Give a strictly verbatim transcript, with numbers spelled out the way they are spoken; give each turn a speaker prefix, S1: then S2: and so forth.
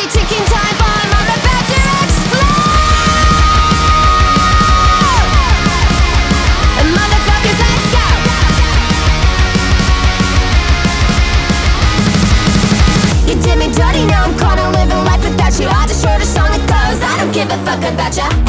S1: ticking time bomb, I'm about to explode. And motherfuckers, let's go. You did me dirty, now I'm caught in living life without you. I just wrote a song that goes, I don't give a fuck about ya.